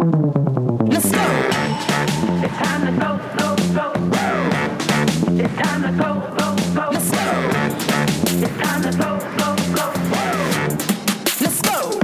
Let's go. It's time to go, go, go. It's time to go, go, go. Let's go. It's time to go, go, go. Let's go.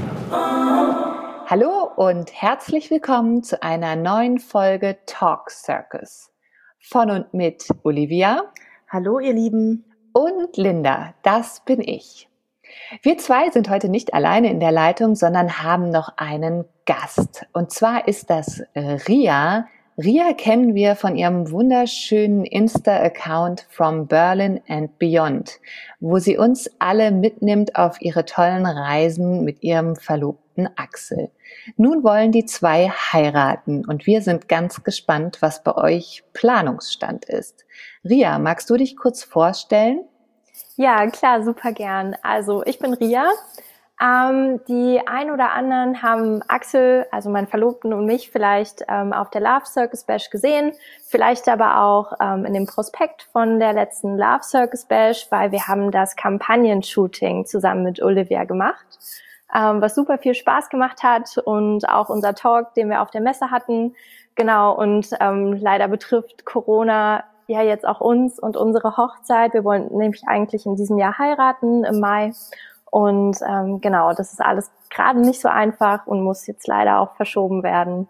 Hallo und herzlich willkommen zu einer neuen Folge Talk Circus. Von und mit Olivia. Hallo ihr Lieben. Und Linda, das bin ich. Wir zwei sind heute nicht alleine in der Leitung, sondern haben noch einen Gast. Und zwar ist das Ria. Ria kennen wir von ihrem wunderschönen Insta-Account From Berlin and Beyond, wo sie uns alle mitnimmt auf ihre tollen Reisen mit ihrem Verlobten Axel. Nun wollen die zwei heiraten und wir sind ganz gespannt, was bei euch Planungsstand ist. Ria, magst du dich kurz vorstellen? Ja, klar, super gern. Also ich bin Ria. Die ein oder anderen haben Axel, also meinen Verlobten und mich vielleicht auf der Love Circus Bash gesehen, vielleicht aber auch in dem Prospekt von der letzten Love Circus Bash, weil wir haben das Kampagnen-Shooting zusammen mit Olivia gemacht, was super viel Spaß gemacht hat und auch unser Talk, den wir auf der Messe hatten. Genau, und leider betrifft Corona ja jetzt auch uns und unsere Hochzeit. Wir wollen nämlich eigentlich in diesem Jahr heiraten im Mai. Und genau, das ist alles gerade nicht so einfach und muss jetzt leider auch verschoben werden.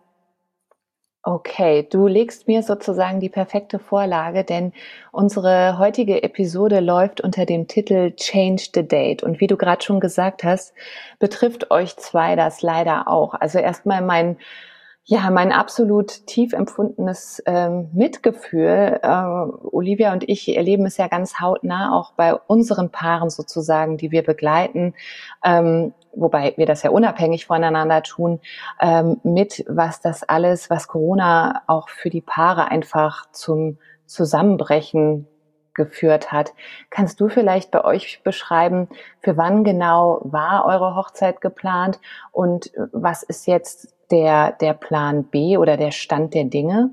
Okay, du legst mir sozusagen die perfekte Vorlage, denn unsere heutige Episode läuft unter dem Titel Change the Date. Und wie du gerade schon gesagt hast, betrifft euch zwei das leider auch. Also erstmal mein absolut tief empfundenes Mitgefühl. Olivia und ich erleben es ja ganz hautnah, auch bei unseren Paaren sozusagen, die wir begleiten, wobei wir das ja unabhängig voneinander tun, mit was Corona auch für die Paare einfach zum Zusammenbrechen geführt hat. Kannst du vielleicht bei euch beschreiben, für wann genau war eure Hochzeit geplant und was ist jetzt der Plan B oder der Stand der Dinge?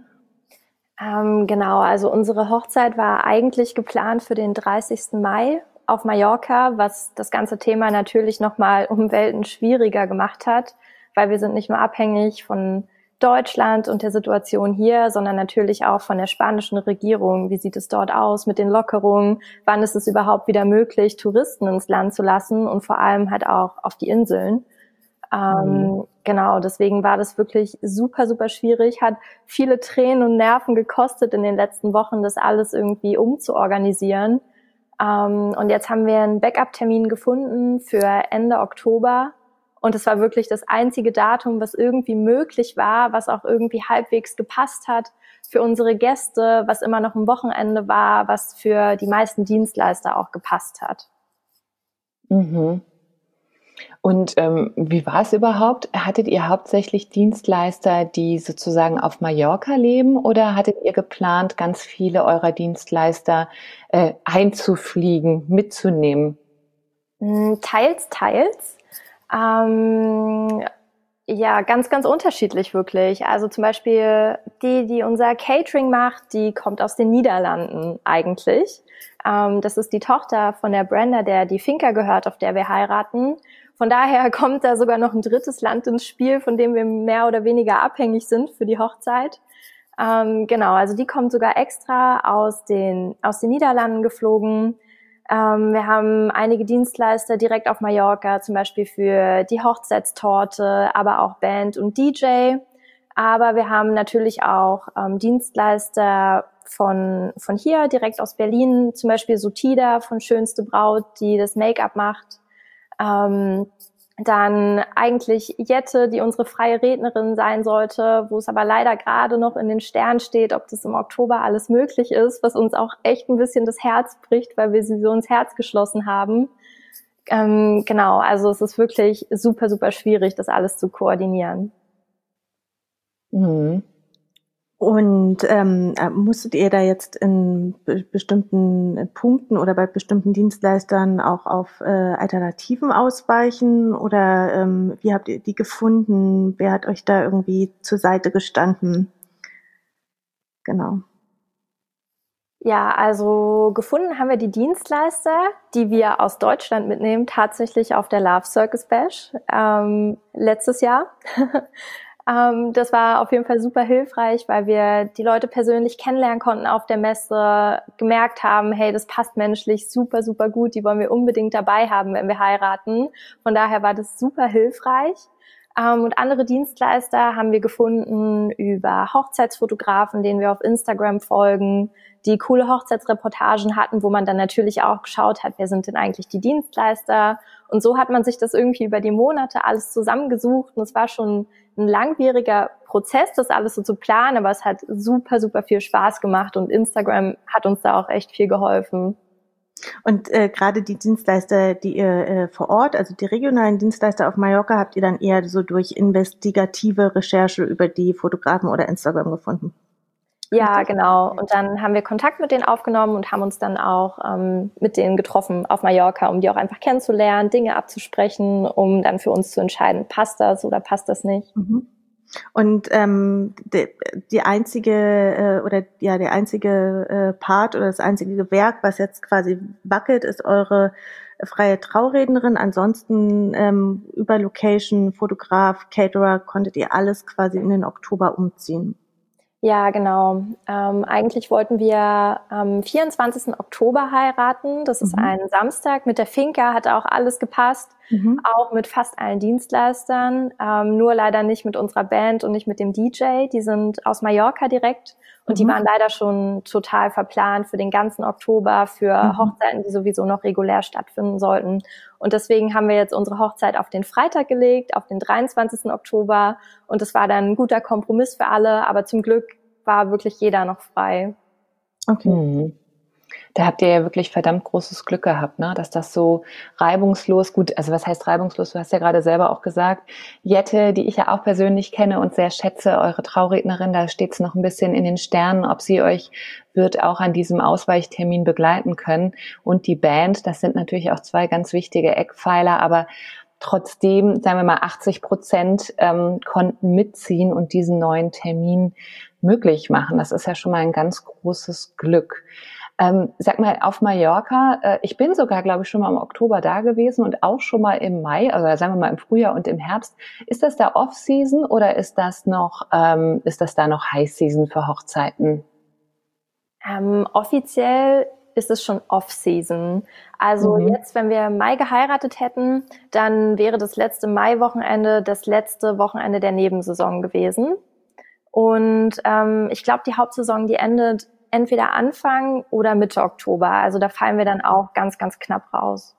Genau, also unsere Hochzeit war eigentlich geplant für den 30. Mai auf Mallorca, was das ganze Thema natürlich nochmal um Welten schwieriger gemacht hat, weil wir sind nicht nur abhängig von Deutschland und der Situation hier, sondern natürlich auch von der spanischen Regierung. Wie sieht es dort aus mit den Lockerungen? Wann ist es überhaupt wieder möglich, Touristen ins Land zu lassen und vor allem halt auch auf die Inseln? Genau, deswegen war das wirklich super, super schwierig, hat viele Tränen und Nerven gekostet in den letzten Wochen, das alles irgendwie umzuorganisieren. Und jetzt haben wir einen Backup-Termin gefunden für Ende Oktober. Und es war wirklich das einzige Datum, was irgendwie möglich war, was auch irgendwie halbwegs gepasst hat für unsere Gäste, was immer noch ein Wochenende war, was für die meisten Dienstleister auch gepasst hat. Mhm. Und wie war es überhaupt? Hattet ihr hauptsächlich Dienstleister, die sozusagen auf Mallorca leben, oder hattet ihr geplant, ganz viele eurer Dienstleister einzufliegen, mitzunehmen? Teils, teils. Ja, ganz, ganz unterschiedlich wirklich. Also zum Beispiel die unser Catering macht, die kommt aus den Niederlanden eigentlich. Das ist die Tochter von der Brenda, der die Finca gehört, auf der wir heiraten. Von daher kommt da sogar noch ein drittes Land ins Spiel, von dem wir mehr oder weniger abhängig sind für die Hochzeit. Genau, also die kommt sogar extra aus den Niederlanden geflogen. Wir haben einige Dienstleister direkt auf Mallorca, zum Beispiel für die Hochzeitstorte, aber auch Band und DJ. Aber wir haben natürlich auch Dienstleister von hier, direkt aus Berlin, zum Beispiel Sutida von Schönste Braut, die das Make-up macht. Dann eigentlich Jette, die unsere freie Rednerin sein sollte, wo es aber leider gerade noch in den Sternen steht, ob das im Oktober alles möglich ist, was uns auch echt ein bisschen das Herz bricht, weil wir sie so ins Herz geschlossen haben. Genau, also es ist wirklich super, super schwierig, das alles zu koordinieren. Mhm. Und musstet ihr da jetzt in bestimmten Punkten oder bei bestimmten Dienstleistern auch auf Alternativen ausweichen? Oder wie habt ihr die gefunden? Wer hat euch da irgendwie zur Seite gestanden? Genau. Ja, also gefunden haben wir die Dienstleister, die wir aus Deutschland mitnehmen, tatsächlich auf der Love Circus Bash letztes Jahr. Das war auf jeden Fall super hilfreich, weil wir die Leute persönlich kennenlernen konnten auf der Messe, gemerkt haben, hey, das passt menschlich super, super gut, die wollen wir unbedingt dabei haben, wenn wir heiraten. Von daher war das super hilfreich. Und andere Dienstleister haben wir gefunden über Hochzeitsfotografen, denen wir auf Instagram folgen, die coole Hochzeitsreportagen hatten, wo man dann natürlich auch geschaut hat, wer sind denn eigentlich die Dienstleister. Und so hat man sich das irgendwie über die Monate alles zusammengesucht. Und es war schon ein langwieriger Prozess, das alles so zu planen, aber es hat super, super viel Spaß gemacht und Instagram hat uns da auch echt viel geholfen. Und gerade die Dienstleister, die ihr vor Ort, also die regionalen Dienstleister auf Mallorca, habt ihr dann eher so durch investigative Recherche über die Fotografen oder Instagram gefunden? Ja, genau. Und dann haben wir Kontakt mit denen aufgenommen und haben uns dann auch mit denen getroffen auf Mallorca, um die auch einfach kennenzulernen, Dinge abzusprechen, um dann für uns zu entscheiden, passt das oder passt das nicht. Mhm. Und der einzige Part oder das einzige Gewerk, was jetzt quasi wackelt, ist eure freie Traurednerin. Ansonsten über Location, Fotograf, Caterer konntet ihr alles quasi in den Oktober umziehen. Ja, genau. Eigentlich wollten wir am 24. Oktober heiraten. Das ist ein Samstag. Mit der Finca hat auch alles gepasst, auch mit fast allen Dienstleistern, nur leider nicht mit unserer Band und nicht mit dem DJ. Die sind aus Mallorca direkt und die waren leider schon total verplant für den ganzen Oktober, für Hochzeiten, die sowieso noch regulär stattfinden sollten. Und deswegen haben wir jetzt unsere Hochzeit auf den Freitag gelegt, auf den 23. Oktober. Und das war dann ein guter Kompromiss für alle. Aber zum Glück war wirklich jeder noch frei. Okay. Da habt ihr ja wirklich verdammt großes Glück gehabt, ne? Dass das so reibungslos, gut, also was heißt reibungslos? Du hast ja gerade selber auch gesagt, Jette, die ich ja auch persönlich kenne und sehr schätze, eure Traurednerin, da steht es noch ein bisschen in den Sternen, ob sie euch wird auch an diesem Ausweichtermin begleiten können. Und die Band, das sind natürlich auch zwei ganz wichtige Eckpfeiler, aber trotzdem, sagen wir mal, 80% konnten mitziehen und diesen neuen Termin möglich machen. Das ist ja schon mal ein ganz großes Glück. Sag mal, auf Mallorca, ich bin sogar, glaube ich, schon mal im Oktober da gewesen und auch schon mal im Mai, also sagen wir mal im Frühjahr und im Herbst. Ist das da Off-Season oder ist das da noch High-Season für Hochzeiten? Offiziell ist es schon Off-Season. Also jetzt, wenn wir im Mai geheiratet hätten, dann wäre das letzte Mai-Wochenende das letzte Wochenende der Nebensaison gewesen. Und ich glaube, die Hauptsaison, die endet entweder Anfang oder Mitte Oktober. Also da fallen wir dann auch ganz, ganz knapp raus.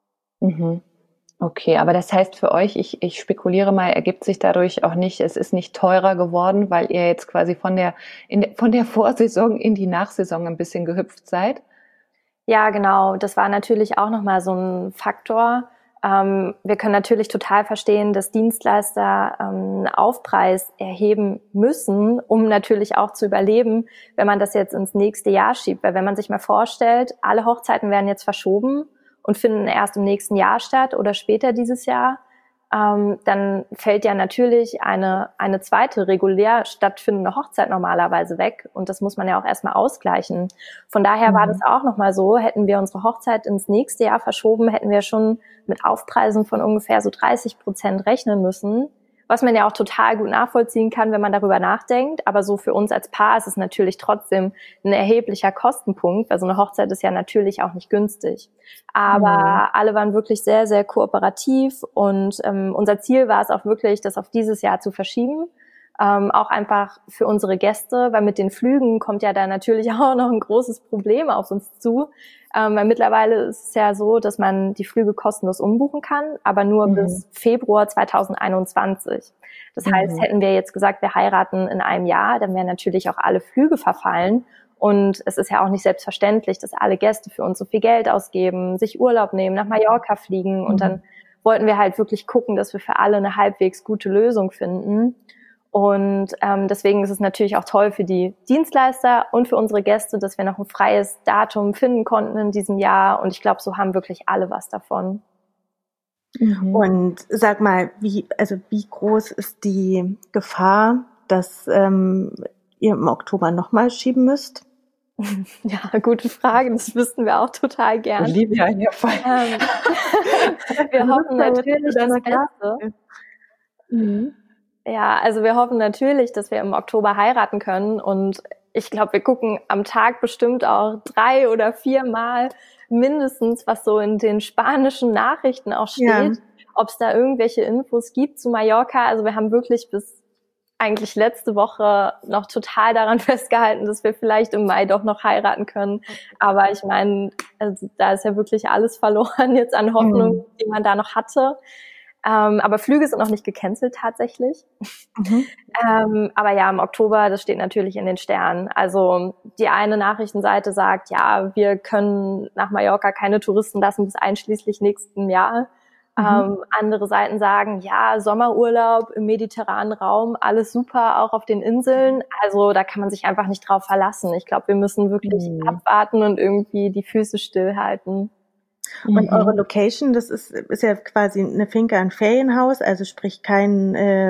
Okay, aber das heißt für euch, ich spekuliere mal, ergibt sich dadurch auch nicht, es ist nicht teurer geworden, weil ihr jetzt quasi von der Vorsaison in die Nachsaison ein bisschen gehüpft seid? Ja, genau. Das war natürlich auch nochmal so ein Faktor. Wir können natürlich total verstehen, dass Dienstleister einen Aufpreis erheben müssen, um natürlich auch zu überleben, wenn man das jetzt ins nächste Jahr schiebt. Weil wenn man sich mal vorstellt, alle Hochzeiten werden jetzt verschoben und finden erst im nächsten Jahr statt oder später dieses Jahr, dann fällt ja natürlich eine zweite regulär stattfindende Hochzeit normalerweise weg und das muss man ja auch erstmal ausgleichen. Von daher war das auch nochmal so, hätten wir unsere Hochzeit ins nächste Jahr verschoben, hätten wir schon mit Aufpreisen von ungefähr so 30% rechnen müssen, was man ja auch total gut nachvollziehen kann, wenn man darüber nachdenkt. Aber so für uns als Paar ist es natürlich trotzdem ein erheblicher Kostenpunkt, weil so eine Hochzeit ist ja natürlich auch nicht günstig. Aber alle waren wirklich sehr, sehr kooperativ und unser Ziel war es auch wirklich, das auf dieses Jahr zu verschieben. Auch einfach für unsere Gäste, weil mit den Flügen kommt ja da natürlich auch noch ein großes Problem auf uns zu. Weil mittlerweile ist es ja so, dass man die Flüge kostenlos umbuchen kann, aber nur bis Februar 2021. Das heißt, hätten wir jetzt gesagt, wir heiraten in einem Jahr, dann wären natürlich auch alle Flüge verfallen. Und es ist ja auch nicht selbstverständlich, dass alle Gäste für uns so viel Geld ausgeben, sich Urlaub nehmen, nach Mallorca fliegen. Und dann wollten wir halt wirklich gucken, dass wir für alle eine halbwegs gute Lösung finden. Und deswegen ist es natürlich auch toll für die Dienstleister und für unsere Gäste, dass wir noch ein freies Datum finden konnten in diesem Jahr. Und ich glaube, so haben wirklich alle was davon. Und sag mal, wie groß ist die Gefahr, dass ihr im Oktober nochmal schieben müsst? Ja, gute Frage. Das wüssten wir auch total gern. Olivia, in der Fall. Wir hoffen natürlich das Beste. Ja, also wir hoffen natürlich, dass wir im Oktober heiraten können und ich glaube, wir gucken am Tag bestimmt auch 3 oder 4 Mal mindestens, was so in den spanischen Nachrichten auch steht, ob es da irgendwelche Infos gibt zu Mallorca. Also wir haben wirklich bis eigentlich letzte Woche noch total daran festgehalten, dass wir vielleicht im Mai doch noch heiraten können. Aber ich meine, also da ist ja wirklich alles verloren jetzt an Hoffnung, die man da noch hatte. Aber Flüge sind noch nicht gecancelt tatsächlich. Aber ja, im Oktober, das steht natürlich in den Sternen. Also die eine Nachrichtenseite sagt, ja, wir können nach Mallorca keine Touristen lassen bis einschließlich nächsten Jahr. Andere Seiten sagen, ja, Sommerurlaub im mediterranen Raum, alles super, auch auf den Inseln. Also da kann man sich einfach nicht drauf verlassen. Ich glaube, wir müssen wirklich abwarten und irgendwie die Füße stillhalten. Und eure Location, das ist ja quasi eine Finca, ein Ferienhaus, also sprich kein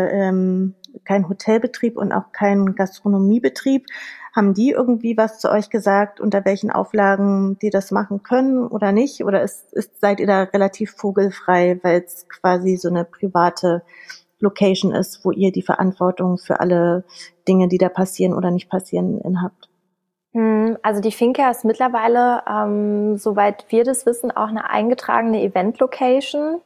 Hotelbetrieb und auch kein Gastronomiebetrieb. Haben die irgendwie was zu euch gesagt, unter welchen Auflagen die das machen können oder nicht? Oder seid ihr da relativ vogelfrei, weil es quasi so eine private Location ist, wo ihr die Verantwortung für alle Dinge, die da passieren oder nicht passieren, habt? Also die Finca ist mittlerweile, soweit wir das wissen, auch eine eingetragene Event-Location.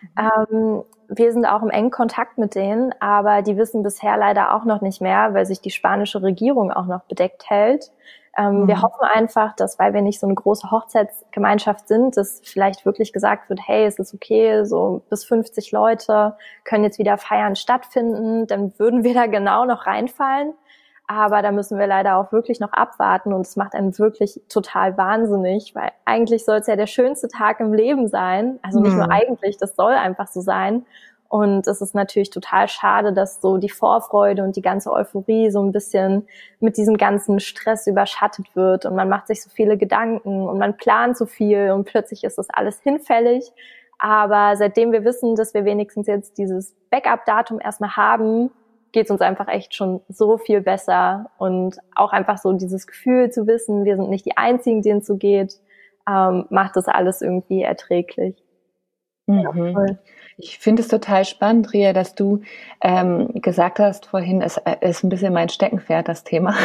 Wir sind auch im engen Kontakt mit denen, aber die wissen bisher leider auch noch nicht mehr, weil sich die spanische Regierung auch noch bedeckt hält. Wir hoffen einfach, dass, weil wir nicht so eine große Hochzeitsgemeinschaft sind, dass vielleicht wirklich gesagt wird, hey, es ist okay, so bis 50 Leute können jetzt wieder Feiern stattfinden, dann würden wir da genau noch reinfallen. Aber da müssen wir leider auch wirklich noch abwarten und es macht einen wirklich total wahnsinnig, weil eigentlich soll es ja der schönste Tag im Leben sein. Also nicht nur eigentlich, das soll einfach so sein. Und es ist natürlich total schade, dass so die Vorfreude und die ganze Euphorie so ein bisschen mit diesem ganzen Stress überschattet wird und man macht sich so viele Gedanken und man plant so viel und plötzlich ist das alles hinfällig. Aber seitdem wir wissen, dass wir wenigstens jetzt dieses Backup-Datum erstmal haben, geht es uns einfach echt schon so viel besser und auch einfach so dieses Gefühl zu wissen, wir sind nicht die Einzigen, denen es so geht, macht das alles irgendwie erträglich. Ja, voll. Ich finde es total spannend, Ria, dass du gesagt hast vorhin, es ist ein bisschen mein Steckenpferd, das Thema,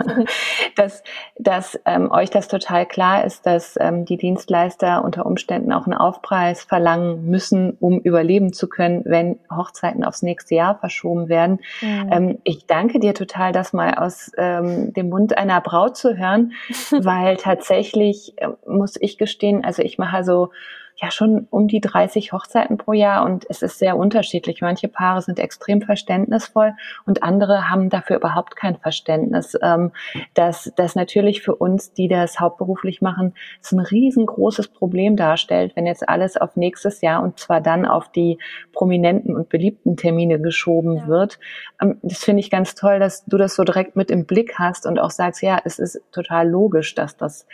dass euch das total klar ist, dass die Dienstleister unter Umständen auch einen Aufpreis verlangen müssen, um überleben zu können, wenn Hochzeiten aufs nächste Jahr verschoben werden. Ich danke dir total, das mal aus dem Mund einer Braut zu hören, weil tatsächlich muss ich gestehen, also ich mache so schon um die 30 Hochzeiten pro Jahr und es ist sehr unterschiedlich. Manche Paare sind extrem verständnisvoll und andere haben dafür überhaupt kein Verständnis. Das natürlich für uns, die das hauptberuflich machen, ein riesengroßes Problem darstellt, wenn jetzt alles auf nächstes Jahr und zwar dann auf die prominenten und beliebten Termine geschoben wird. Das finde ich ganz toll, dass du das so direkt mit im Blick hast und auch sagst, ja, es ist total logisch, dass das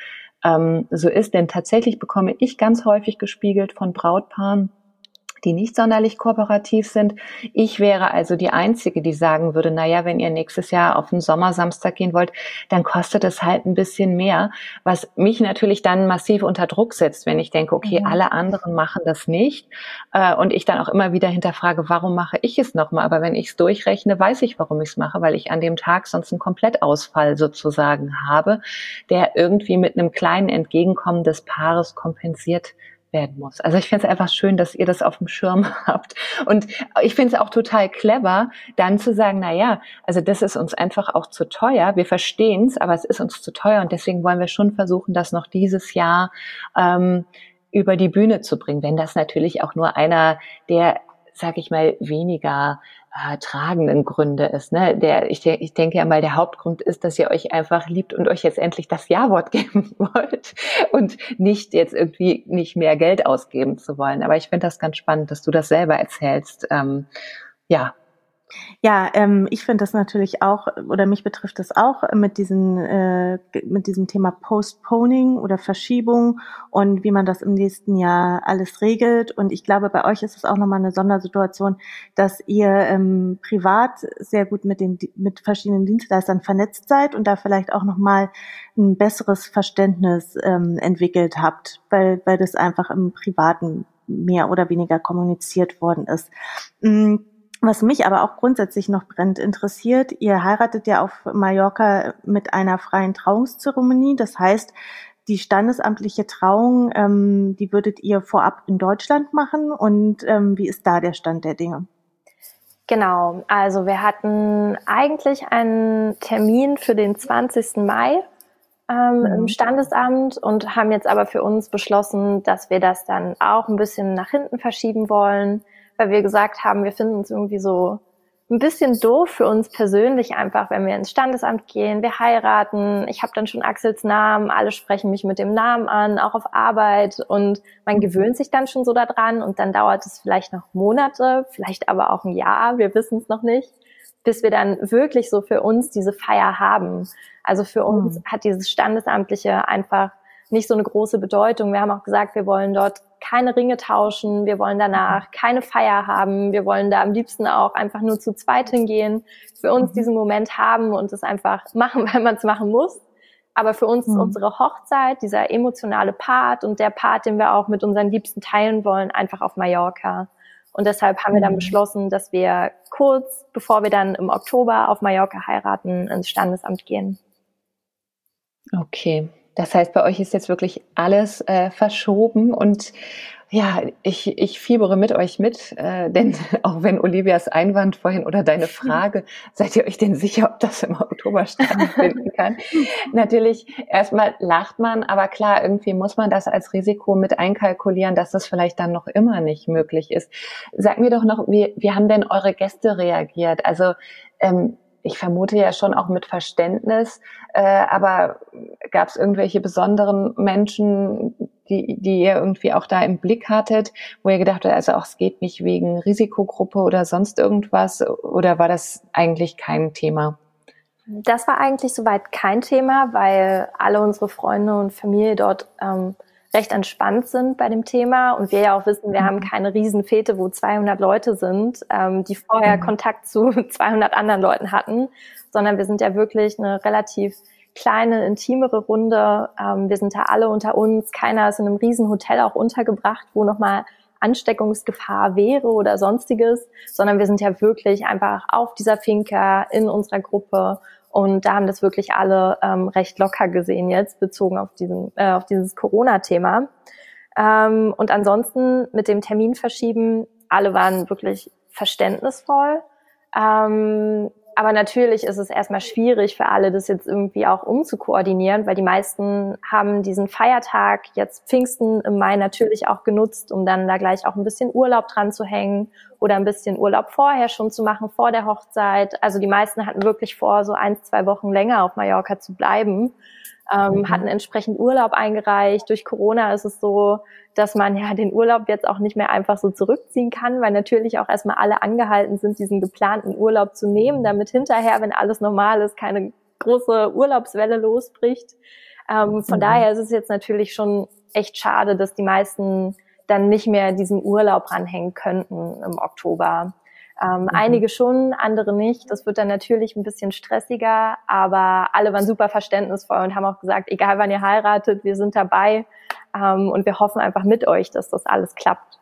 so ist, denn tatsächlich bekomme ich ganz häufig gespiegelt von Brautpaaren, die nicht sonderlich kooperativ sind. Ich wäre also die Einzige, die sagen würde, naja, wenn ihr nächstes Jahr auf den Sommersamstag gehen wollt, dann kostet es halt ein bisschen mehr, was mich natürlich dann massiv unter Druck setzt, wenn ich denke, okay, alle anderen machen das nicht und ich dann auch immer wieder hinterfrage, warum mache ich es nochmal? Aber wenn ich es durchrechne, weiß ich, warum ich es mache, weil ich an dem Tag sonst einen Komplettausfall sozusagen habe, der irgendwie mit einem kleinen Entgegenkommen des Paares kompensiert werden muss. Also ich finde es einfach schön, dass ihr das auf dem Schirm habt. Und ich finde es auch total clever, dann zu sagen, na ja, also das ist uns einfach auch zu teuer. Wir verstehen es, aber es ist uns zu teuer und deswegen wollen wir schon versuchen, das noch dieses Jahr über die Bühne zu bringen. Wenn das natürlich auch nur einer der, sag ich mal, weniger tragenden Gründe ist. Ne? Ich denke ja mal, der Hauptgrund ist, dass ihr euch einfach liebt und euch jetzt endlich das Ja-Wort geben wollt und nicht jetzt irgendwie nicht mehr Geld ausgeben zu wollen. Aber ich finde das ganz spannend, dass du das selber erzählst. Ja, ich finde das natürlich auch, oder mich betrifft das auch mit diesem Thema Postponing oder Verschiebung und wie man das im nächsten Jahr alles regelt. Und ich glaube, bei euch ist es auch nochmal eine Sondersituation, dass ihr privat sehr gut mit verschiedenen Dienstleistern vernetzt seid und da vielleicht auch nochmal ein besseres Verständnis entwickelt habt, weil das einfach im Privaten mehr oder weniger kommuniziert worden ist. Was mich aber auch grundsätzlich noch brennend interessiert, ihr heiratet ja auf Mallorca mit einer freien Trauungszeremonie. Das heißt, die standesamtliche Trauung, die würdet ihr vorab in Deutschland machen. Und wie ist da der Stand der Dinge? Genau, also wir hatten eigentlich einen Termin für den 20. Mai im Standesamt und haben jetzt aber für uns beschlossen, dass wir das dann auch ein bisschen nach hinten verschieben wollen, weil wir gesagt haben, wir finden es irgendwie so ein bisschen doof für uns persönlich einfach, wenn wir ins Standesamt gehen, wir heiraten, ich habe dann schon Axels Namen, alle sprechen mich mit dem Namen an, auch auf Arbeit und man gewöhnt sich dann schon so daran und dann dauert es vielleicht noch Monate, vielleicht aber auch ein Jahr, wir wissen es noch nicht, bis wir dann wirklich so für uns diese Feier haben. Also für uns hat dieses Standesamtliche einfach nicht so eine große Bedeutung. Wir haben auch gesagt, wir wollen dort keine Ringe tauschen, wir wollen danach keine Feier haben, wir wollen da am liebsten auch einfach nur zu zweit hingehen, für uns diesen Moment haben und es einfach machen, weil man es machen muss. Aber für uns ist unsere Hochzeit, dieser emotionale Part und der Part, den wir auch mit unseren Liebsten teilen wollen, einfach auf Mallorca. Und deshalb haben wir dann beschlossen, dass wir kurz, bevor wir dann im Oktober auf Mallorca heiraten, ins Standesamt gehen. Okay, das heißt, bei euch ist jetzt wirklich alles verschoben und ja, ich fiebere mit euch mit, denn auch wenn Olivias Einwand vorhin oder deine Frage, seid ihr euch denn sicher, ob das im Oktober stattfinden kann? Natürlich, erstmal lacht man, aber klar, irgendwie muss man das als Risiko mit einkalkulieren, dass das vielleicht dann noch immer nicht möglich ist. Sag mir doch noch, wie haben denn eure Gäste reagiert? Also, ich vermute ja schon auch mit Verständnis, aber gab es irgendwelche besonderen Menschen, die ihr irgendwie auch da im Blick hattet, wo ihr gedacht habt, also auch es geht nicht wegen Risikogruppe oder sonst irgendwas, oder war das eigentlich kein Thema? Das war eigentlich soweit kein Thema, weil alle unsere Freunde und Familie dort recht entspannt sind bei dem Thema und wir ja auch wissen, wir haben keine Riesenfete, wo 200 Leute sind, die vorher Kontakt zu 200 anderen Leuten hatten, sondern wir sind ja wirklich eine relativ kleine, intimere Runde. Wir sind da alle unter uns. Keiner ist in einem Riesenhotel auch untergebracht, wo nochmal Ansteckungsgefahr wäre oder sonstiges, sondern wir sind ja wirklich einfach auf dieser Finca in unserer Gruppe. Und da haben das wirklich alle recht locker gesehen jetzt, bezogen auf dieses Corona-Thema. Und ansonsten mit dem Termin verschieben, alle waren wirklich verständnisvoll. Aber natürlich ist es erstmal schwierig für alle, das jetzt irgendwie auch umzukoordinieren, weil die meisten haben diesen Feiertag, jetzt Pfingsten im Mai natürlich auch genutzt, um dann da gleich auch ein bisschen Urlaub dran zu hängen oder ein bisschen Urlaub vorher schon zu machen, vor der Hochzeit. Also die meisten hatten wirklich vor, so 1-2 Wochen länger auf Mallorca zu bleiben, hatten entsprechend Urlaub eingereicht. Durch Corona ist es so, dass man ja den Urlaub jetzt auch nicht mehr einfach so zurückziehen kann, weil natürlich auch erstmal alle angehalten sind, diesen geplanten Urlaub zu nehmen, damit hinterher, wenn alles normal ist, keine große Urlaubswelle losbricht. Von daher ist es jetzt natürlich schon echt schade, dass die meisten dann nicht mehr diesen Urlaub ranhängen könnten im Oktober. Einige schon, andere nicht. Das wird dann natürlich ein bisschen stressiger, aber alle waren super verständnisvoll und haben auch gesagt, egal wann ihr heiratet, wir sind dabei und wir hoffen einfach mit euch, dass das alles klappt.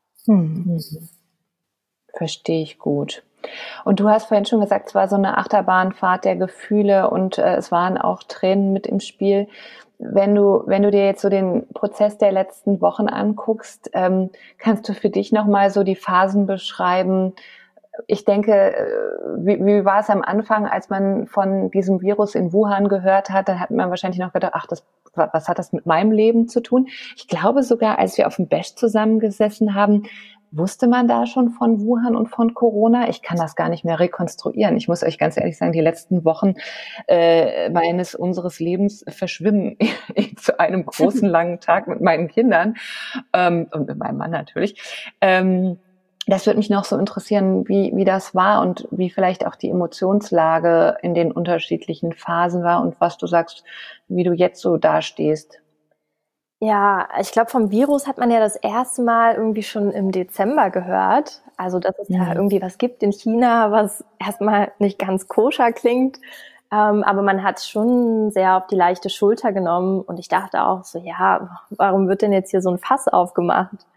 Verstehe ich gut. Und du hast vorhin schon gesagt, es war so eine Achterbahnfahrt der Gefühle und es waren auch Tränen mit im Spiel. Wenn du dir jetzt so den Prozess der letzten Wochen anguckst, kannst du für dich nochmal so die Phasen beschreiben? Ich denke, wie war es am Anfang, als man von diesem Virus in Wuhan gehört hat? Dann hat man wahrscheinlich noch gedacht, ach, was hat das mit meinem Leben zu tun? Ich glaube sogar, als wir auf dem Bash zusammengesessen haben, wusste man da schon von Wuhan und von Corona? Ich kann das gar nicht mehr rekonstruieren. Ich muss euch ganz ehrlich sagen, die letzten Wochen unseres Lebens verschwimmen zu einem großen, langen Tag mit meinen Kindern und mit meinem Mann natürlich. Das würde mich noch so interessieren, wie das war und wie vielleicht auch die Emotionslage in den unterschiedlichen Phasen war und was du sagst, wie du jetzt so dastehst. Ja, ich glaube, vom Virus hat man ja das erste Mal irgendwie schon im Dezember gehört. Also, dass es da irgendwie was gibt in China, was erstmal nicht ganz koscher klingt. Aber man hat es schon sehr auf die leichte Schulter genommen. Und ich dachte auch so, ja, warum wird denn jetzt hier so ein Fass aufgemacht?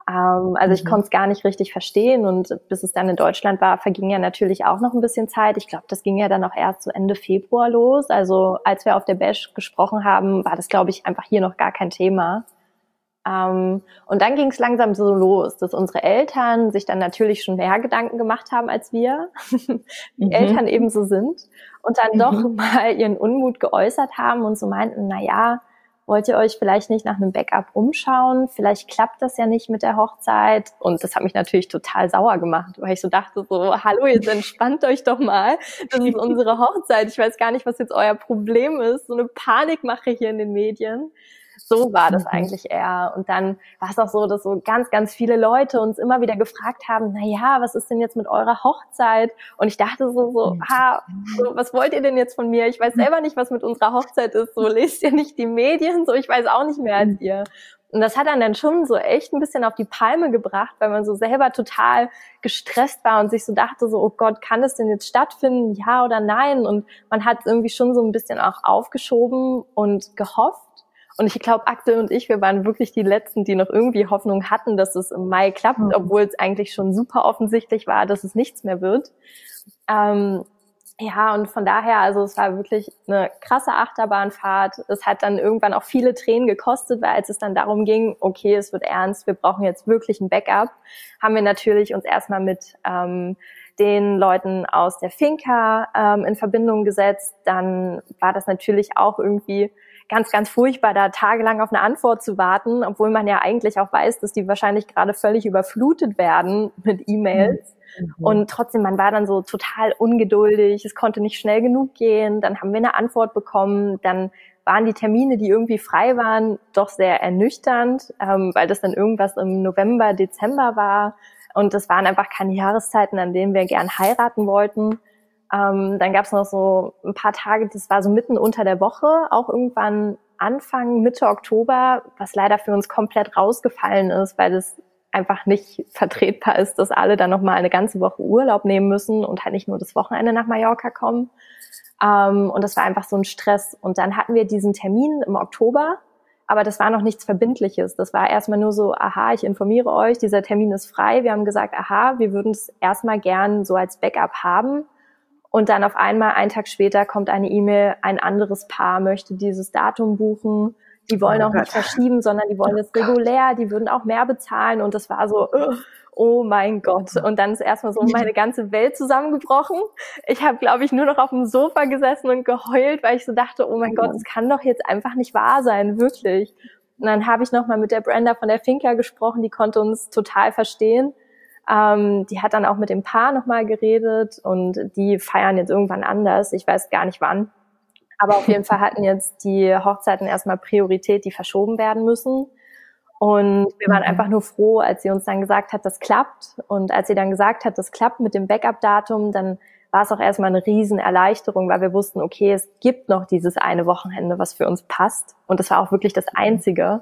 Also ich konnte es gar nicht richtig verstehen und bis es dann in Deutschland war, verging ja natürlich auch noch ein bisschen Zeit. Ich glaube, das ging ja dann auch erst so Ende Februar los. Also als wir auf der Bash gesprochen haben, war das, glaube ich, einfach hier noch gar kein Thema. Und dann ging es langsam so los, dass unsere Eltern sich dann natürlich schon mehr Gedanken gemacht haben als wir, wie Eltern eben so sind, und dann doch mal ihren Unmut geäußert haben und so meinten, na ja, wollt ihr euch vielleicht nicht nach einem Backup umschauen? Vielleicht klappt das ja nicht mit der Hochzeit. Und das hat mich natürlich total sauer gemacht, weil ich so dachte so, hallo, jetzt entspannt euch doch mal. Das ist unsere Hochzeit. Ich weiß gar nicht, was jetzt euer Problem ist. So eine Panikmache hier in den Medien. So war das eigentlich eher. Und dann war es auch so, dass so ganz, ganz viele Leute uns immer wieder gefragt haben, na ja, was ist denn jetzt mit eurer Hochzeit? Und ich dachte so, was wollt ihr denn jetzt von mir? Ich weiß selber nicht, was mit unserer Hochzeit ist. So, lest ihr nicht die Medien? So, ich weiß auch nicht mehr als ihr. Und das hat dann schon so echt ein bisschen auf die Palme gebracht, weil man so selber total gestresst war und sich so dachte so, oh Gott, kann es denn jetzt stattfinden? Ja oder nein? Und man hat es irgendwie schon so ein bisschen auch aufgeschoben und gehofft. Und ich glaube, Axel und ich, wir waren wirklich die Letzten, die noch irgendwie Hoffnung hatten, dass es im Mai klappt, obwohl es eigentlich schon super offensichtlich war, dass es nichts mehr wird. Ja, und von daher, also es war wirklich eine krasse Achterbahnfahrt. Es hat dann irgendwann auch viele Tränen gekostet, weil als es dann darum ging, okay, es wird ernst, wir brauchen jetzt wirklich ein Backup, haben wir natürlich uns erstmal mit den Leuten aus der Finca in Verbindung gesetzt. Dann war das natürlich auch irgendwie ganz, ganz furchtbar, da tagelang auf eine Antwort zu warten, obwohl man ja eigentlich auch weiß, dass die wahrscheinlich gerade völlig überflutet werden mit E-Mails. Und trotzdem, man war dann so total ungeduldig, es konnte nicht schnell genug gehen, dann haben wir eine Antwort bekommen, dann waren die Termine, die irgendwie frei waren, doch sehr ernüchternd, weil das dann irgendwas im November, Dezember war und das waren einfach keine Jahreszeiten, an denen wir gern heiraten wollten. Dann gab es noch so ein paar Tage, das war so mitten unter der Woche, auch irgendwann Anfang, Mitte Oktober, was leider für uns komplett rausgefallen ist, weil das einfach nicht vertretbar ist, dass alle dann nochmal eine ganze Woche Urlaub nehmen müssen und halt nicht nur das Wochenende nach Mallorca kommen. Und das war einfach so ein Stress. Und dann hatten wir diesen Termin im Oktober, aber das war noch nichts Verbindliches. Das war erstmal nur so, aha, ich informiere euch, dieser Termin ist frei. Wir haben gesagt, aha, wir würden es erstmal gern so als Backup haben. Und dann auf einmal, einen Tag später, kommt eine E-Mail, ein anderes Paar möchte dieses Datum buchen. Die wollen auch nicht verschieben, sondern die wollen jetzt regulär, die würden auch mehr bezahlen. Und das war so, oh mein Gott. Und dann ist erstmal so meine ganze Welt zusammengebrochen. Ich habe, glaube ich, nur noch auf dem Sofa gesessen und geheult, weil ich so dachte, oh mein Gott, das kann doch jetzt einfach nicht wahr sein, wirklich. Und dann habe ich nochmal mit der Brenda von der Finca gesprochen, die konnte uns total verstehen. Die hat dann auch mit dem Paar nochmal geredet und die feiern jetzt irgendwann anders. Ich weiß gar nicht wann. Aber auf jeden Fall hatten jetzt die Hochzeiten erstmal Priorität, die verschoben werden müssen. Und wir waren einfach nur froh, als sie uns dann gesagt hat, das klappt. Und als sie dann gesagt hat, das klappt mit dem Backup-Datum, dann war es auch erstmal eine Riesenerleichterung, weil wir wussten, okay, es gibt noch dieses eine Wochenende, was für uns passt. Und das war auch wirklich das Einzige.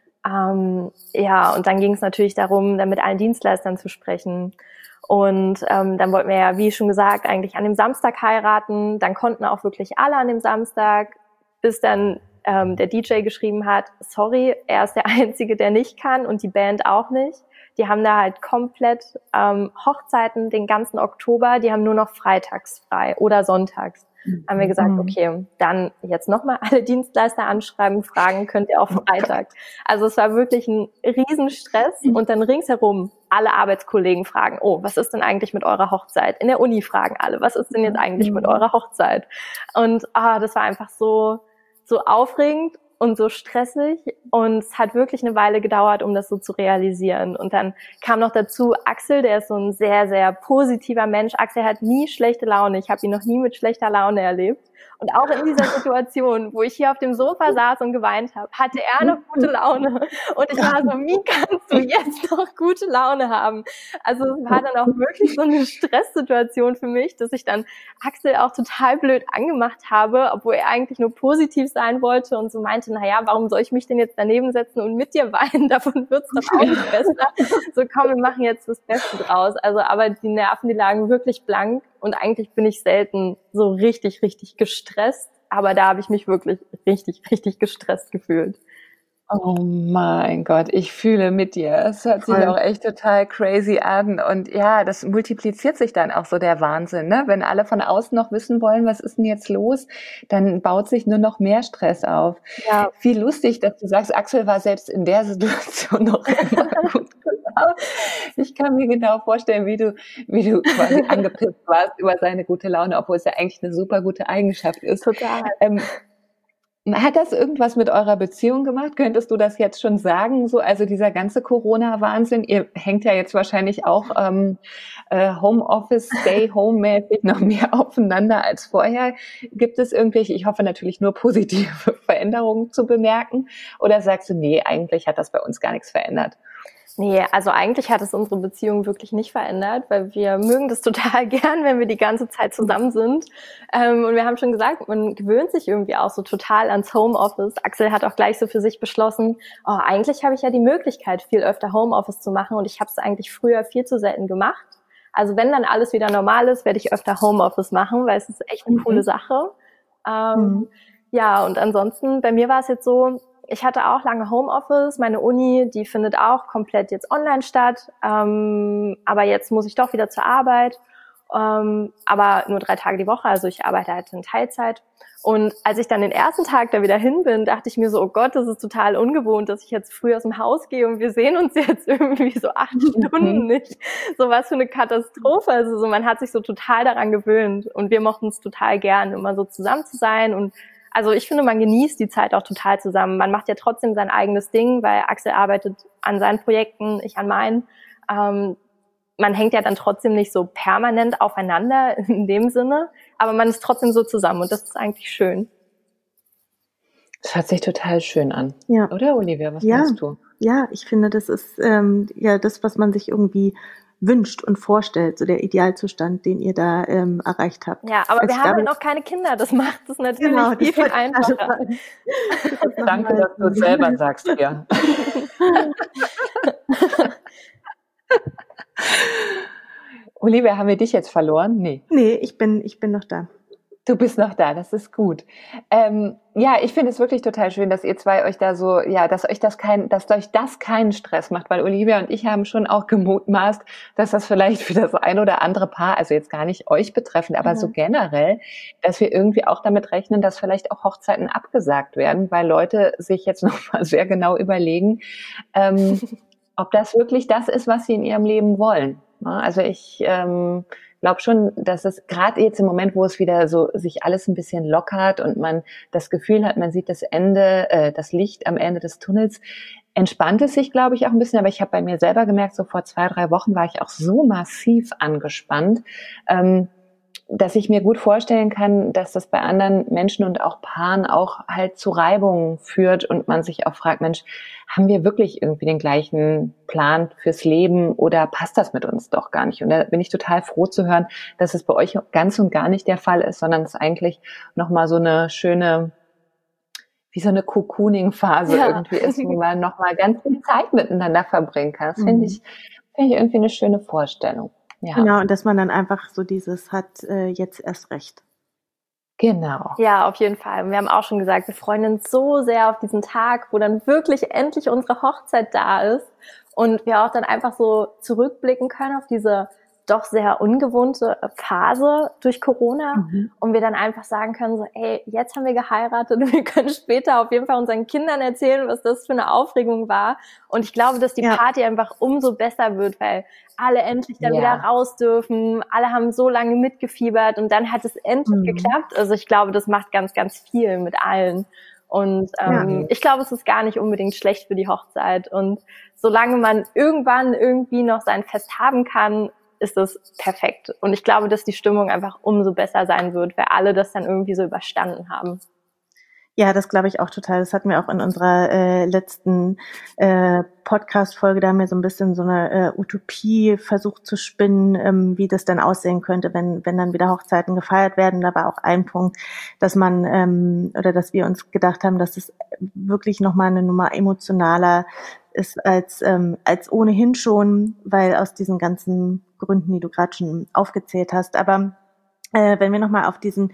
Ja, und dann ging es natürlich darum, dann mit allen Dienstleistern zu sprechen. Und dann wollten wir ja, wie schon gesagt, eigentlich an dem Samstag heiraten. Dann konnten auch wirklich alle an dem Samstag, bis dann der DJ geschrieben hat, sorry, er ist der Einzige, der nicht kann und die Band auch nicht. Die haben da halt komplett Hochzeiten den ganzen Oktober, die haben nur noch freitags frei oder sonntags. Haben wir gesagt, okay, dann jetzt nochmal alle Dienstleister anschreiben, fragen, könnt ihr auch Freitag. Also es war wirklich ein Riesenstress und dann ringsherum alle Arbeitskollegen fragen, oh, was ist denn eigentlich mit eurer Hochzeit? In der Uni fragen alle, was ist denn jetzt eigentlich mit eurer Hochzeit? Und das war einfach so aufregend und so stressig und es hat wirklich eine Weile gedauert, um das so zu realisieren. Und dann kam noch dazu Axel, der ist so ein sehr, sehr positiver Mensch. Axel hat nie schlechte Laune. Ich habe ihn noch nie mit schlechter Laune erlebt. Und auch in dieser Situation, wo ich hier auf dem Sofa saß und geweint habe, hatte er noch gute Laune. Und ich war so, wie kannst du jetzt noch gute Laune haben? Also es war dann auch wirklich so eine Stresssituation für mich, dass ich dann Axel auch total blöd angemacht habe, obwohl er eigentlich nur positiv sein wollte und so meinte, naja, warum soll ich mich denn jetzt daneben setzen und mit dir weinen? Davon wird's doch auch nicht besser. So, komm, wir machen jetzt das Beste draus. Also, aber die Nerven, die lagen wirklich blank. Und eigentlich bin ich selten so richtig, richtig gestresst. Aber da habe ich mich wirklich richtig, richtig gestresst gefühlt. Oh mein Gott, ich fühle mit dir. Es hört sich Voll. auch echt total crazy an. Und ja, das multipliziert sich dann auch so der Wahnsinn, ne? Wenn alle von außen noch wissen wollen, was ist denn jetzt los, dann baut sich nur noch mehr Stress auf. Ja, Wie lustig, dass du sagst, Axel war selbst in der Situation noch immer gut gelaunt. Ich kann mir genau vorstellen, wie du quasi angepisst warst über seine gute Laune, obwohl es ja eigentlich eine super gute Eigenschaft ist. total. Hat das irgendwas mit eurer Beziehung gemacht? Könntest du das jetzt schon sagen? So, also dieser ganze Corona-Wahnsinn, ihr hängt ja jetzt wahrscheinlich auch Homeoffice, Stay-Home-mäßig noch mehr aufeinander als vorher. Gibt es irgendwelche, ich hoffe natürlich nur positive Veränderungen zu bemerken? Oder sagst du, nee, eigentlich hat das bei uns gar nichts verändert? Nee, also eigentlich hat es unsere Beziehung wirklich nicht verändert, weil wir mögen das total gern, wenn wir die ganze Zeit zusammen sind. Und wir haben schon gesagt, man gewöhnt sich irgendwie auch so total ans Homeoffice. Axel hat auch gleich so für sich beschlossen, oh, eigentlich habe ich ja die Möglichkeit, viel öfter Homeoffice zu machen und ich habe es eigentlich früher viel zu selten gemacht. Also wenn dann alles wieder normal ist, werde ich öfter Homeoffice machen, weil es ist echt eine coole Sache. Ja, und ansonsten, bei mir war es jetzt so, ich hatte auch lange Homeoffice, meine Uni, die findet auch komplett jetzt online statt, aber jetzt muss ich doch wieder zur Arbeit, aber nur 3 Tage die Woche, also ich arbeite halt in Teilzeit. Und als ich dann den ersten Tag da wieder hin bin, dachte ich mir so, oh Gott, das ist total ungewohnt, dass ich jetzt früh aus dem Haus gehe und wir sehen uns jetzt irgendwie so 8 Stunden nicht. So was für eine Katastrophe. Also so, man hat sich so total daran gewöhnt und wir mochten es total gern, immer so zusammen zu sein. Und also ich finde, man genießt die Zeit auch total zusammen. Man macht ja trotzdem sein eigenes Ding, weil Axel arbeitet an seinen Projekten, ich an meinen. Man hängt ja dann trotzdem nicht so permanent aufeinander in dem Sinne, aber man ist trotzdem so zusammen und das ist eigentlich schön. Das hört sich total schön an. Ja. Oder, Olivia, was Ja. meinst du? Ja, ich finde, das ist ja das, was man sich irgendwie wünscht und vorstellt, so der Idealzustand, den ihr da erreicht habt. Ja, aber Also wir ich haben glaube, ja noch keine Kinder, das macht es natürlich Genau, das viel wollte ich einfacher. gerade sagen. Danke, dass du es selber sagst hier. Olivia, haben wir dich jetzt verloren? Nee. Nee, ich bin noch da. Du bist noch da, das ist gut. Ja, ich finde es wirklich total schön, dass ihr zwei euch da so, ja, dass euch das keinen Stress macht, weil Olivia und ich haben schon auch gemutmaßt, dass das vielleicht für das ein oder andere Paar, also jetzt gar nicht euch betreffend, aber so generell, dass wir irgendwie auch damit rechnen, dass vielleicht auch Hochzeiten abgesagt werden, weil Leute sich jetzt noch mal sehr genau überlegen, ob das wirklich das ist, was sie in ihrem Leben wollen. Also ich glaube schon, dass es gerade jetzt im Moment, wo es wieder so sich alles ein bisschen lockert und man das Gefühl hat, man sieht das Ende, das Licht am Ende des Tunnels, entspannt es sich, glaube ich, auch ein bisschen. Aber ich habe bei mir selber gemerkt, so vor 2, 3 Wochen war ich auch so massiv angespannt, dass ich mir gut vorstellen kann, dass das bei anderen Menschen und auch Paaren auch halt zu Reibungen führt und man sich auch fragt, Mensch, haben wir wirklich irgendwie den gleichen Plan fürs Leben oder passt das mit uns doch gar nicht? Und da bin ich total froh zu hören, dass es bei euch ganz und gar nicht der Fall ist, sondern es eigentlich nochmal so eine schöne, wie so eine Cocooning-Phase irgendwie ist, wo man nochmal ganz viel Zeit miteinander verbringen kann. Das finde ich irgendwie eine schöne Vorstellung. Ja. Genau, und dass man dann einfach so dieses hat, jetzt erst recht. Genau. Ja, auf jeden Fall. Und wir haben auch schon gesagt, wir freuen uns so sehr auf diesen Tag, wo dann wirklich endlich unsere Hochzeit da ist und wir auch dann einfach so zurückblicken können auf diese doch sehr ungewohnte Phase durch Corona und wir dann einfach sagen können, so, ey, jetzt haben wir geheiratet und wir können später auf jeden Fall unseren Kindern erzählen, was das für eine Aufregung war. Und ich glaube, dass die Party einfach umso besser wird, weil alle endlich dann wieder raus dürfen, alle haben so lange mitgefiebert und dann hat es endlich geklappt. Also ich glaube, das macht ganz, ganz viel mit allen. Und ich glaube, es ist gar nicht unbedingt schlecht für die Hochzeit. Und solange man irgendwann irgendwie noch sein Fest haben kann, ist das perfekt. Und ich glaube, dass die Stimmung einfach umso besser sein wird, weil alle das dann irgendwie so überstanden haben. Ja, das glaube ich auch total. Das hatten wir auch in unserer letzten Podcast-Folge. Da haben wir so ein bisschen so eine Utopie versucht zu spinnen, wie das dann aussehen könnte, wenn dann wieder Hochzeiten gefeiert werden. Da war auch ein Punkt, dass man oder dass wir uns gedacht haben, dass es wirklich nochmal eine Nummer emotionaler ist als ohnehin schon, weil aus diesen ganzen Gründen, die du gerade schon aufgezählt hast. Aber wenn wir nochmal auf diesen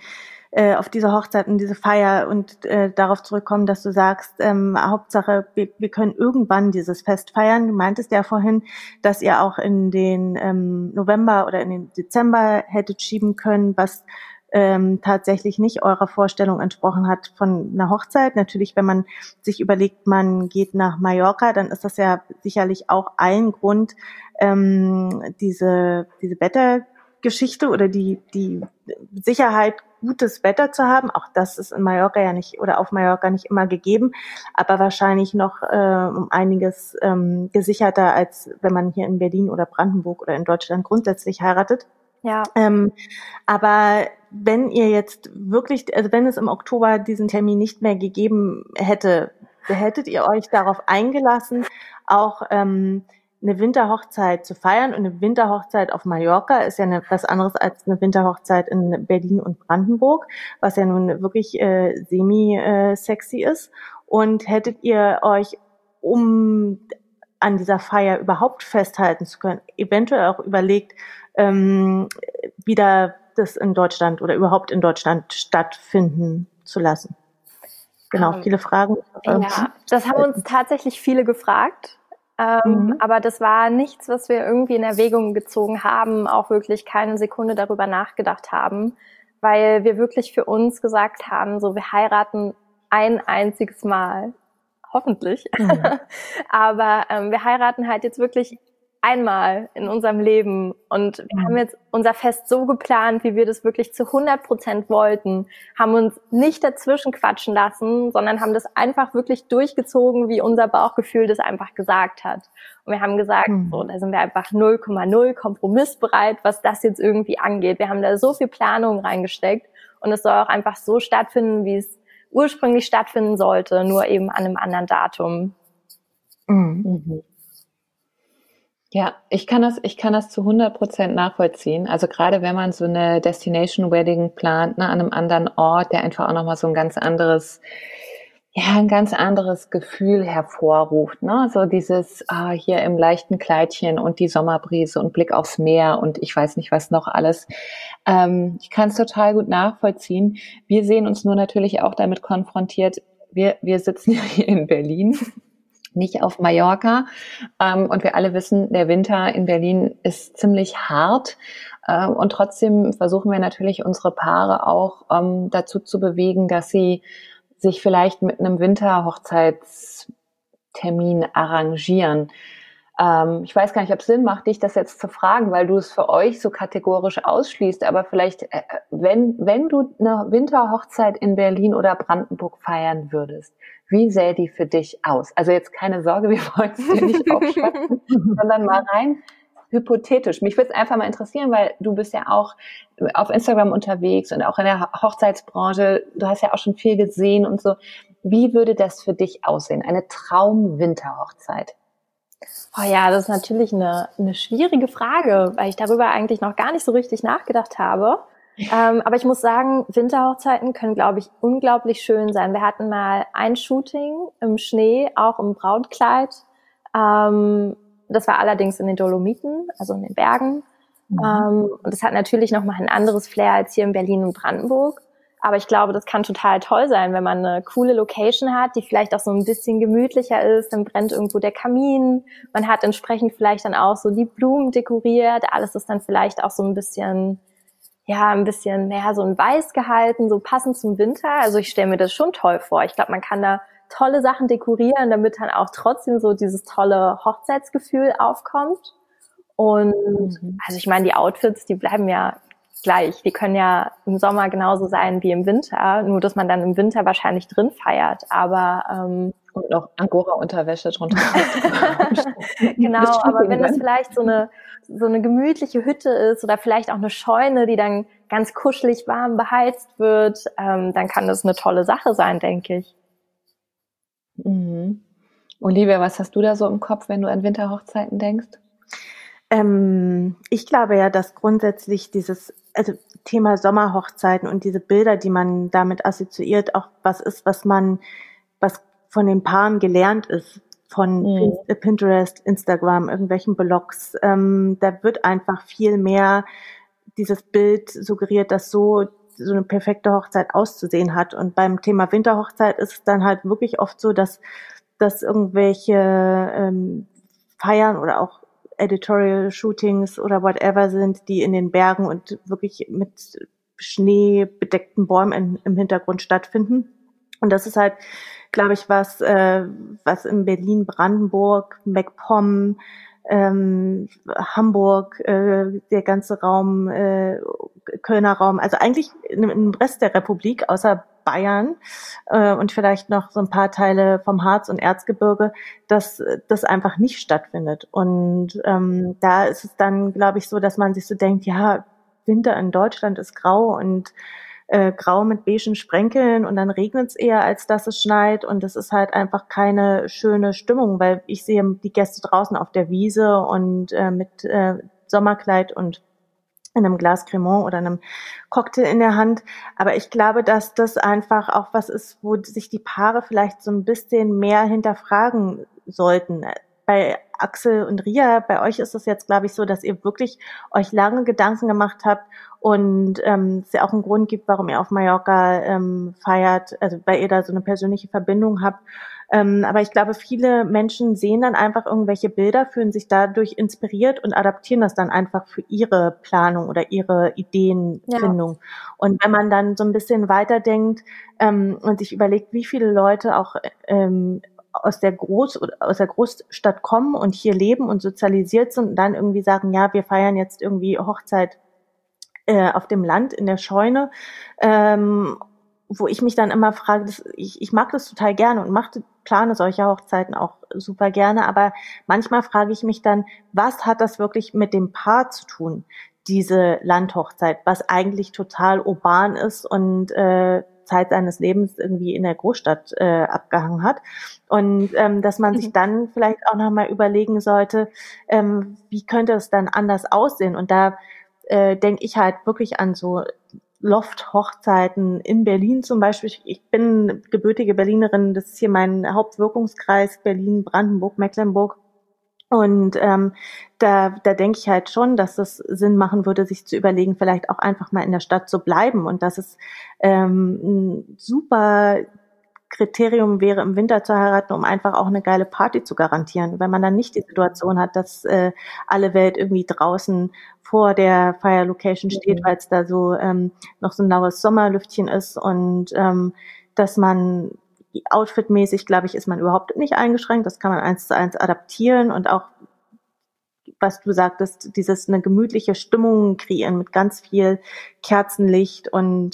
auf diese Hochzeit und diese Feier und darauf zurückkommen, dass du sagst, Hauptsache, wir können irgendwann dieses Fest feiern. Du meintest ja vorhin, dass ihr auch in den November oder in den Dezember hättet schieben können, was tatsächlich nicht eurer Vorstellung entsprochen hat von einer Hochzeit. Natürlich, wenn man sich überlegt, man geht nach Mallorca, dann ist das ja sicherlich auch ein Grund, diese Wettergeschichte oder die Sicherheit, gutes Wetter zu haben. Auch das ist in Mallorca ja nicht oder auf Mallorca nicht immer gegeben, aber wahrscheinlich noch um einiges gesicherter, als wenn man hier in Berlin oder Brandenburg oder in Deutschland grundsätzlich heiratet. Ja. Aber wenn ihr jetzt wirklich, also wenn es im Oktober diesen Termin nicht mehr gegeben hätte, hättet ihr euch darauf eingelassen, auch eine Winterhochzeit zu feiern? Und eine Winterhochzeit auf Mallorca ist ja was anderes als eine Winterhochzeit in Berlin und Brandenburg, was ja nun wirklich semi-sexy ist. Und hättet ihr euch, um an dieser Feier überhaupt festhalten zu können, eventuell auch überlegt, wieder das in Deutschland oder überhaupt in Deutschland stattfinden zu lassen? Genau, viele Fragen. Ja, das haben uns tatsächlich viele gefragt. Aber das war nichts, was wir irgendwie in Erwägung gezogen haben, auch wirklich keine Sekunde darüber nachgedacht haben, weil wir wirklich für uns gesagt haben, so wir heiraten ein einziges Mal, hoffentlich, aber wir heiraten halt jetzt wirklich einmal in unserem Leben und wir haben jetzt unser Fest so geplant, wie wir das wirklich zu 100% wollten, haben uns nicht dazwischen quatschen lassen, sondern haben das einfach wirklich durchgezogen, wie unser Bauchgefühl das einfach gesagt hat. Und wir haben gesagt, so, da sind wir einfach 0,0 kompromissbereit, was das jetzt irgendwie angeht. Wir haben da so viel Planung reingesteckt und es soll auch einfach so stattfinden, wie es ursprünglich stattfinden sollte, nur eben an einem anderen Datum. Ja, ich kann das zu 100% nachvollziehen. Also gerade wenn man so eine Destination Wedding plant, ne, an einem anderen Ort, der einfach auch nochmal so ein ganz anderes Gefühl hervorruft, ne, so dieses, hier im leichten Kleidchen und die Sommerbrise und Blick aufs Meer und ich weiß nicht was noch alles. Ich kann es total gut nachvollziehen. Wir sehen uns nur natürlich auch damit konfrontiert. Wir sitzen ja hier in Berlin, nicht auf Mallorca. Und wir alle wissen, der Winter in Berlin ist ziemlich hart. Und trotzdem versuchen wir natürlich unsere Paare auch dazu zu bewegen, dass sie sich vielleicht mit einem Winterhochzeitstermin arrangieren. Ich weiß gar nicht, ob es Sinn macht, dich das jetzt zu fragen, weil du es für euch so kategorisch ausschließt. Aber vielleicht, wenn du eine Winterhochzeit in Berlin oder Brandenburg feiern würdest, wie sähe die für dich aus? Also jetzt keine Sorge, wir wollen es dir nicht aufschwatzen, sondern mal rein hypothetisch. Mich würde es einfach mal interessieren, weil du bist ja auch auf Instagram unterwegs und auch in der Hochzeitsbranche. Du hast ja auch schon viel gesehen und so. Wie würde das für dich aussehen? Eine Traum-Winterhochzeit? Oh ja, das ist natürlich eine schwierige Frage, weil ich darüber eigentlich noch gar nicht so richtig nachgedacht habe. Aber ich muss sagen, Winterhochzeiten können, glaube ich, unglaublich schön sein. Wir hatten mal ein Shooting im Schnee, auch im Brautkleid. Das war allerdings in den Dolomiten, also in den Bergen. Und das hat natürlich nochmal ein anderes Flair als hier in Berlin und Brandenburg. Aber ich glaube, das kann total toll sein, wenn man eine coole Location hat, die vielleicht auch so ein bisschen gemütlicher ist. Dann brennt irgendwo der Kamin. Man hat entsprechend vielleicht dann auch so die Blumen dekoriert. Alles ist dann vielleicht auch so ein bisschen mehr so in Weiß gehalten, so passend zum Winter. Also ich stelle mir das schon toll vor. Ich glaube, man kann da tolle Sachen dekorieren, damit dann auch trotzdem so dieses tolle Hochzeitsgefühl aufkommt. Und also ich meine, die Outfits, die bleiben ja gleich. Die können ja im Sommer genauso sein wie im Winter, nur dass man dann im Winter wahrscheinlich drin feiert. Aber und noch Angora-Unterwäsche drunter. Genau, aber wenn es vielleicht so eine gemütliche Hütte ist oder vielleicht auch eine Scheune, die dann ganz kuschelig warm beheizt wird, dann kann das eine tolle Sache sein, denke ich. Olivia, was hast du da so im Kopf, wenn du an Winterhochzeiten denkst? Ich glaube ja, dass grundsätzlich also Thema Sommerhochzeiten und diese Bilder, die man damit assoziiert, auch was ist, was von den Paaren gelernt ist, von Pinterest, Instagram, irgendwelchen Blogs. Da wird einfach viel mehr dieses Bild suggeriert, dass so so eine perfekte Hochzeit auszusehen hat. Und beim Thema Winterhochzeit ist es dann halt wirklich oft so, dass irgendwelche Feiern oder auch Editorial Shootings oder whatever sind, die in den Bergen und wirklich mit schneebedeckten Bäumen im Hintergrund stattfinden. Und das ist halt, glaube ich, was in Berlin, Brandenburg, MacPom, Hamburg, der ganze Raum, Kölner Raum, also eigentlich im Rest der Republik, außer Bayern und vielleicht noch so ein paar Teile vom Harz und Erzgebirge, dass das einfach nicht stattfindet. Und da ist es dann, glaube ich, so, dass man sich so denkt, ja, Winter in Deutschland ist grau und grau mit beigen Sprenkeln und dann regnet es eher, als dass es schneit und das ist halt einfach keine schöne Stimmung, weil ich sehe die Gäste draußen auf der Wiese und mit Sommerkleid und in einem Glas Cremant oder einem Cocktail in der Hand. Aber ich glaube, dass das einfach auch was ist, wo sich die Paare vielleicht so ein bisschen mehr hinterfragen sollten. Bei Axel und Ria, bei euch ist es jetzt, glaube ich, so, dass ihr wirklich euch lange Gedanken gemacht habt und es ja auch einen Grund gibt, warum ihr auf Mallorca feiert, also weil ihr da so eine persönliche Verbindung habt. Aber ich glaube, viele Menschen sehen dann einfach irgendwelche Bilder, fühlen sich dadurch inspiriert und adaptieren das dann einfach für ihre Planung oder ihre Ideenfindung. Ja. Und wenn man dann so ein bisschen weiterdenkt und sich überlegt, wie viele Leute auch aus der Großstadt kommen und hier leben und sozialisiert sind und dann irgendwie sagen, ja, wir feiern jetzt irgendwie Hochzeit auf dem Land in der Scheune, wo ich mich dann immer frage, ich mag das total gerne und plane solche Hochzeiten auch super gerne, aber manchmal frage ich mich dann, was hat das wirklich mit dem Paar zu tun, diese Landhochzeit, was eigentlich total urban ist und Zeit seines Lebens irgendwie in der Großstadt abgehangen hat. Und dass man sich dann vielleicht auch nochmal überlegen sollte, wie könnte es dann anders aussehen? Und da denke ich halt wirklich an so Loft-Hochzeiten in Berlin zum Beispiel. Ich bin gebürtige Berlinerin, das ist hier mein Hauptwirkungskreis, Berlin, Brandenburg, Mecklenburg. Und da denke ich halt schon, dass es Sinn machen würde, sich zu überlegen, vielleicht auch einfach mal in der Stadt zu bleiben und dass es ein super Kriterium wäre, im Winter zu heiraten, um einfach auch eine geile Party zu garantieren. Wenn man dann nicht die Situation hat, dass alle Welt irgendwie draußen vor der Fire Location steht, weil es da so noch so ein laues Sommerlüftchen ist und dass man outfitmäßig, glaube ich, ist man überhaupt nicht eingeschränkt. Das kann man 1:1 adaptieren und auch, was du sagtest, dieses eine gemütliche Stimmung kreieren mit ganz viel Kerzenlicht und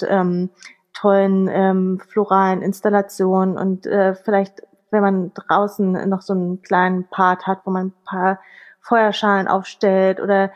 tollen floralen Installationen und vielleicht, wenn man draußen noch so einen kleinen Part hat, wo man ein paar Feuerschalen aufstellt oder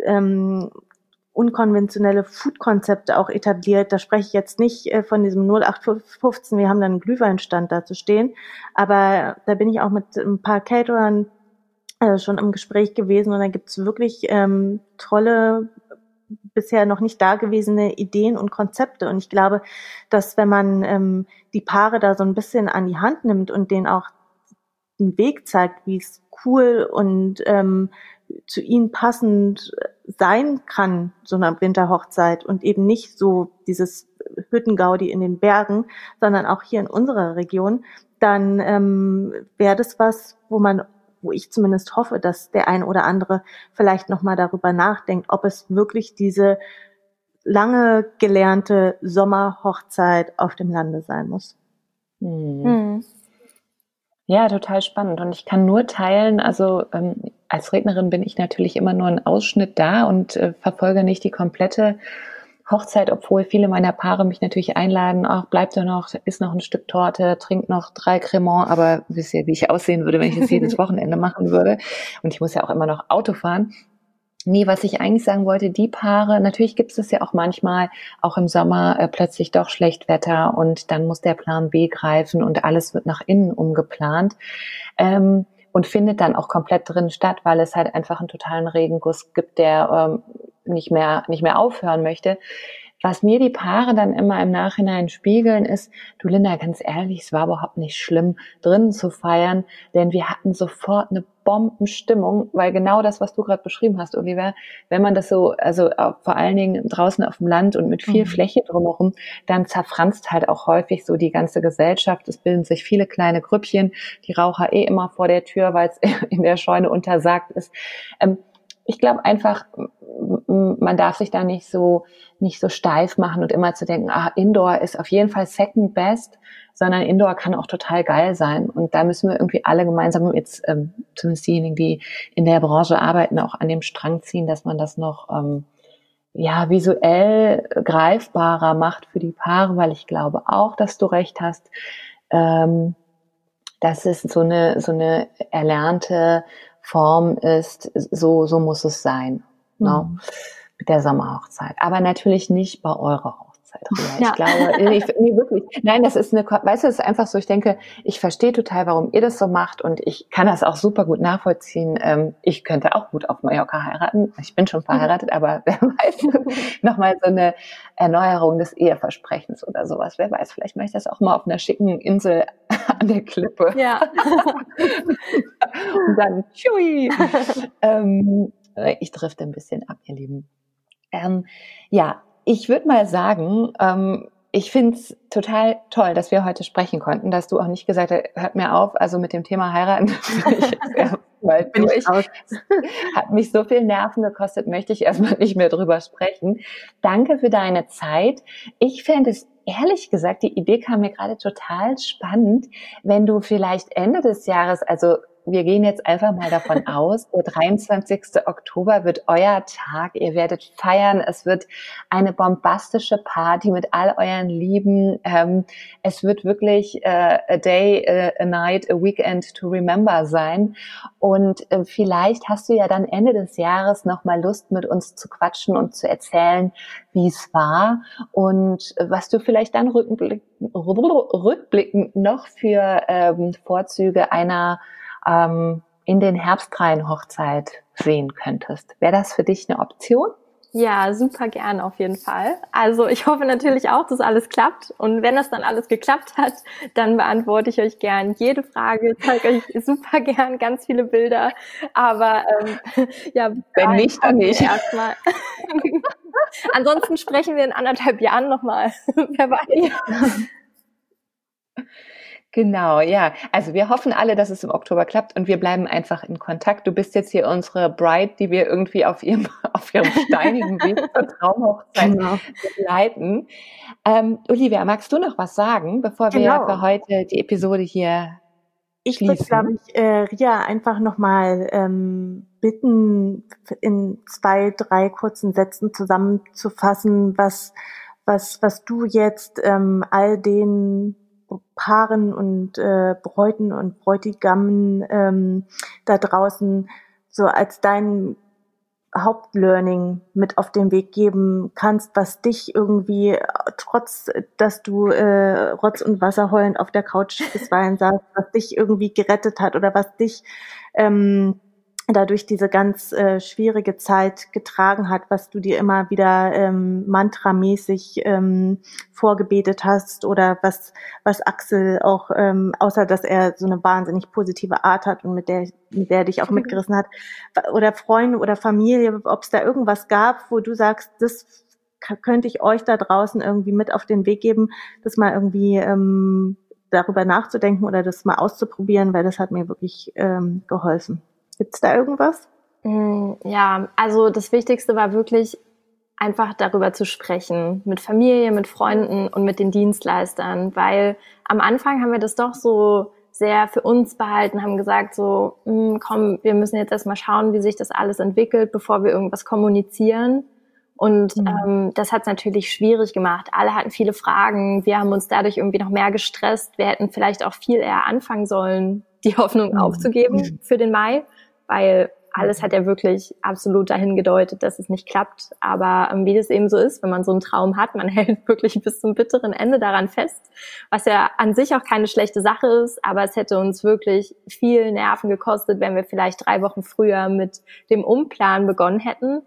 unkonventionelle Food-Konzepte auch etabliert. Da spreche ich jetzt nicht von diesem 0815, wir haben dann einen Glühweinstand da zu stehen, aber da bin ich auch mit ein paar Caterern schon im Gespräch gewesen und da gibt's wirklich tolle, bisher noch nicht dagewesene Ideen und Konzepte. Und ich glaube, dass wenn man die Paare da so ein bisschen an die Hand nimmt und denen auch einen Weg zeigt, wie es cool und zu ihnen passend sein kann, so eine Winterhochzeit und eben nicht so dieses Hüttengaudi in den Bergen, sondern auch hier in unserer Region, dann wäre das was, wo ich zumindest hoffe, dass der ein oder andere vielleicht nochmal darüber nachdenkt, ob es wirklich diese lange gelernte Sommerhochzeit auf dem Lande sein muss. Ja, total spannend. Und ich kann nur teilen, also als Rednerin bin ich natürlich immer nur ein Ausschnitt da und verfolge nicht die komplette Hochzeit, obwohl viele meiner Paare mich natürlich einladen, ach, bleib doch noch, isst noch ein Stück Torte, trink noch 3 Cremant, aber wisst ihr, wie ich aussehen würde, wenn ich das jedes Wochenende machen würde. Und ich muss ja auch immer noch Auto fahren. Nee, was ich eigentlich sagen wollte, die Paare, natürlich gibt es ja auch manchmal, auch im Sommer plötzlich doch schlecht Wetter und dann muss der Plan B greifen und alles wird nach innen umgeplant. Und findet dann auch komplett drin statt, weil es halt einfach einen totalen Regenguss gibt, der nicht mehr aufhören möchte. Was mir die Paare dann immer im Nachhinein spiegeln ist, du Linda, ganz ehrlich, es war überhaupt nicht schlimm, drinnen zu feiern, denn wir hatten sofort eine Bombenstimmung, weil genau das, was du gerade beschrieben hast, Oliver, wenn man das so, also vor allen Dingen draußen auf dem Land und mit viel Fläche drumherum, dann zerfranst halt auch häufig so die ganze Gesellschaft. Es bilden sich viele kleine Grüppchen, die Raucher immer vor der Tür, weil es in der Scheune untersagt ist. Ich glaube einfach, man darf sich da nicht so steif machen und immer zu denken, Indoor ist auf jeden Fall second best, sondern Indoor kann auch total geil sein. Und da müssen wir irgendwie alle gemeinsam jetzt, zumindest diejenigen, die in der Branche arbeiten, auch an dem Strang ziehen, dass man das noch visuell greifbarer macht für die Paare, weil ich glaube auch, dass du recht hast, dass es so eine erlernte Form ist, so muss es sein, ne? Mit der Sommerhochzeit. Aber natürlich nicht bei eurer Hochzeit, Ria. Ja. Ich glaube, wirklich. Nein, das ist weißt du, es ist einfach so, ich denke, ich verstehe total, warum ihr das so macht und ich kann das auch super gut nachvollziehen. Ich könnte auch gut auf Mallorca heiraten. Ich bin schon verheiratet, aber wer weiß, nochmal so eine Erneuerung des Eheversprechens oder sowas. Wer weiß, vielleicht mache ich das auch mal auf einer schicken Insel an der Klippe. Ja. Und dann, tschui. Ich drifte ein bisschen ab, ihr Lieben. Ich würde mal sagen, ich finde es total toll, dass wir heute sprechen konnten, dass du auch nicht gesagt hast, hört mir auf, also mit dem Thema heiraten bin ich jetzt erstmal durch. Hat mich so viel Nerven gekostet, möchte ich erstmal nicht mehr drüber sprechen. Danke für deine Zeit. Ich fände es ehrlich gesagt, die Idee kam mir gerade total spannend, wenn du vielleicht Ende des Jahres, also wir gehen jetzt einfach mal davon aus, der 23. Oktober wird euer Tag, ihr werdet feiern, es wird eine bombastische Party mit all euren Lieben, es wird wirklich a day, a night, a weekend to remember sein und vielleicht hast du ja dann Ende des Jahres nochmal Lust, mit uns zu quatschen und zu erzählen, wie es war und was du vielleicht dann rückblickend noch für Vorzüge einer in den Herbstreihen Hochzeit sehen könntest. Wäre das für dich eine Option? Ja, super gern auf jeden Fall. Also ich hoffe natürlich auch, dass alles klappt. Und wenn das dann alles geklappt hat, dann beantworte ich euch gern jede Frage, zeige euch super gern ganz viele Bilder. Aber wenn nicht, dann nicht. Erstmal. Ansonsten sprechen wir in 1,5 Jahren nochmal. Wer weiß. Genau, ja. Also wir hoffen alle, dass es im Oktober klappt und wir bleiben einfach in Kontakt. Du bist jetzt hier unsere Bride, die wir irgendwie auf ihrem steinigen Weg zur Traumhochzeit begleiten. Olivia, magst du noch was sagen, bevor wir für heute die Episode hier Ich würde, glaube ich, Ria einfach nochmal bitten, in 2, 3 kurzen Sätzen zusammenzufassen, was du jetzt all den Paaren und Bräuten und Bräutigammen da draußen so als dein Hauptlearning mit auf den Weg geben kannst, was dich irgendwie, trotz dass du Rotz und Wasser heulend auf der Couch bisweilen saßt, was dich irgendwie gerettet hat oder was dich dadurch diese ganz schwierige Zeit getragen hat, was du dir immer wieder mantramäßig vorgebetet hast oder was Axel auch, außer dass er so eine wahnsinnig positive Art hat und mit der dich auch mitgerissen hat, oder Freunde oder Familie, ob es da irgendwas gab, wo du sagst, das könnte ich euch da draußen irgendwie mit auf den Weg geben, das mal irgendwie darüber nachzudenken oder das mal auszuprobieren, weil das hat mir wirklich geholfen. Gibt's da irgendwas? Ja, also das Wichtigste war wirklich einfach darüber zu sprechen, mit Familie, mit Freunden und mit den Dienstleistern, weil am Anfang haben wir das doch so sehr für uns behalten, haben gesagt so, komm, wir müssen jetzt erstmal schauen, wie sich das alles entwickelt, bevor wir irgendwas kommunizieren. Und das hat es natürlich schwierig gemacht. Alle hatten viele Fragen. Wir haben uns dadurch irgendwie noch mehr gestresst. Wir hätten vielleicht auch viel eher anfangen sollen, die Hoffnung aufzugeben für den Mai, weil alles hat ja wirklich absolut dahin gedeutet, dass es nicht klappt. Aber wie das eben so ist, wenn man so einen Traum hat, man hält wirklich bis zum bitteren Ende daran fest, was ja an sich auch keine schlechte Sache ist. Aber es hätte uns wirklich viel Nerven gekostet, wenn wir vielleicht 3 Wochen früher mit dem Umplan begonnen hätten.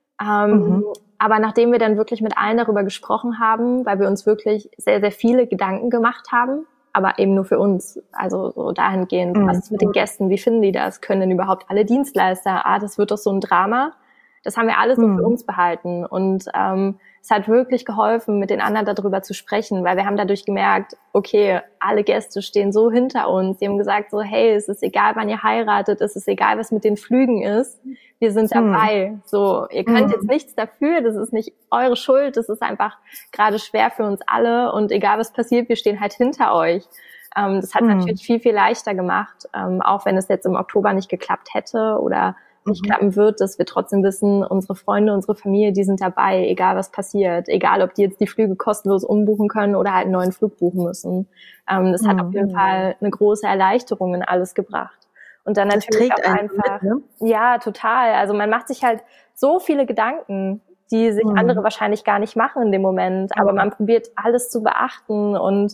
Aber nachdem wir dann wirklich mit allen darüber gesprochen haben, weil wir uns wirklich sehr, sehr viele Gedanken gemacht haben, aber eben nur für uns. Also so dahingehend, was ist mit den Gästen, wie finden die das? Können denn überhaupt alle Dienstleister? Das wird doch so ein Drama. Das haben wir alles so für uns behalten. Und es hat wirklich geholfen, mit den anderen darüber zu sprechen, weil wir haben dadurch gemerkt, okay, alle Gäste stehen so hinter uns. Die haben gesagt so, hey, es ist egal, wann ihr heiratet, es ist egal, was mit den Flügen ist. Wir sind dabei. So, ihr könnt jetzt nichts dafür, das ist nicht eure Schuld, das ist einfach gerade schwer für uns alle. Und egal, was passiert, wir stehen halt hinter euch. Das hat natürlich viel, viel leichter gemacht, auch wenn es jetzt im Oktober nicht geklappt hätte oder nicht klappen wird, dass wir trotzdem wissen, unsere Freunde, unsere Familie, die sind dabei, egal was passiert, egal ob die jetzt die Flüge kostenlos umbuchen können oder halt einen neuen Flug buchen müssen. Das hat auf jeden Fall eine große Erleichterung in alles gebracht. Und dann das natürlich auch einfach, mit, ne? Ja, total. Also man macht sich halt so viele Gedanken, die sich andere wahrscheinlich gar nicht machen in dem Moment, aber man probiert alles zu beachten und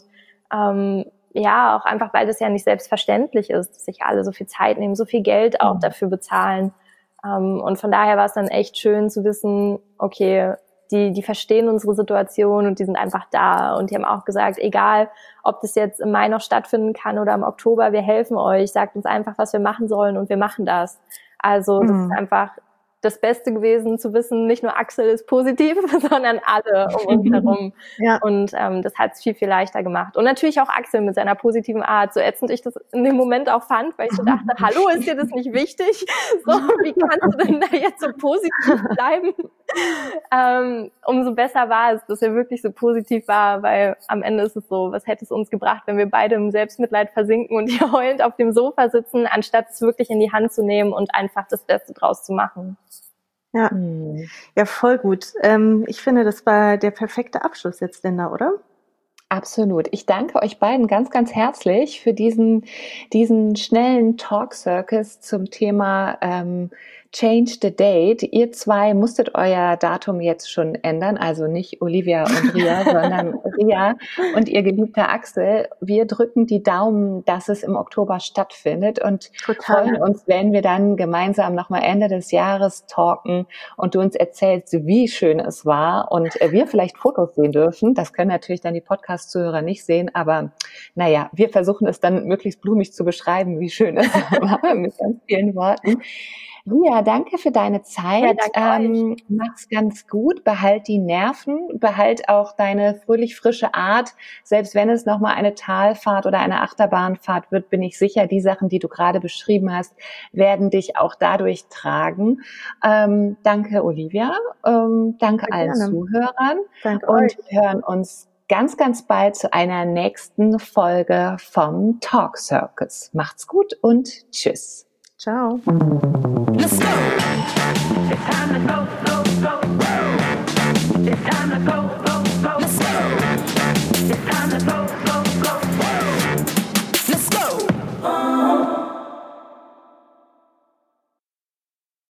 ja, auch einfach, weil das ja nicht selbstverständlich ist, dass sich alle so viel Zeit nehmen, so viel Geld auch dafür bezahlen. Und von daher war es dann echt schön zu wissen, okay, die verstehen unsere Situation und die sind einfach da. Und die haben auch gesagt, egal, ob das jetzt im Mai noch stattfinden kann oder im Oktober, wir helfen euch, sagt uns einfach, was wir machen sollen und wir machen das. Also das ist einfach das Beste gewesen, zu wissen, nicht nur Axel ist positiv, sondern alle um uns herum. Ja. Und das hat es viel, viel leichter gemacht. Und natürlich auch Axel mit seiner positiven Art, so ätzend ich das in dem Moment auch fand, weil ich so dachte, hallo, ist dir das nicht wichtig? So, wie kannst du denn da jetzt so positiv bleiben? Umso besser war es, dass er wirklich so positiv war, weil am Ende ist es so, was hätte es uns gebracht, wenn wir beide im Selbstmitleid versinken und hier heulend auf dem Sofa sitzen, anstatt es wirklich in die Hand zu nehmen und einfach das Beste draus zu machen. Ja, ja, voll gut. Ich finde, das war der perfekte Abschluss jetzt, Linda, oder? Absolut. Ich danke euch beiden ganz, ganz herzlich für diesen schnellen Talk-Circus zum Thema Change the Date. Ihr zwei musstet euer Datum jetzt schon ändern, also nicht Olivia und Ria, sondern Ria und ihr geliebter Axel. Wir drücken die Daumen, dass es im Oktober stattfindet und freuen uns, wenn wir dann gemeinsam nochmal Ende des Jahres talken und du uns erzählst, wie schön es war und wir vielleicht Fotos sehen dürfen. Das können natürlich dann die Podcast-Zuhörer nicht sehen, aber naja, wir versuchen es dann möglichst blumig zu beschreiben, wie schön es war, mit ganz vielen Worten. Ria, danke für deine Zeit. Ja, mach's ganz gut, behalt die Nerven, behalt auch deine fröhlich frische Art. Selbst wenn es nochmal eine Talfahrt oder eine Achterbahnfahrt wird, bin ich sicher, die Sachen, die du gerade beschrieben hast, werden dich auch dadurch tragen. Danke, Olivia. Danke allen Zuhörern. Danke und euch. Wir hören uns ganz, ganz bald zu einer nächsten Folge vom Talk Circus. Macht's gut und tschüss. Ciao. Let's go. It's time to go.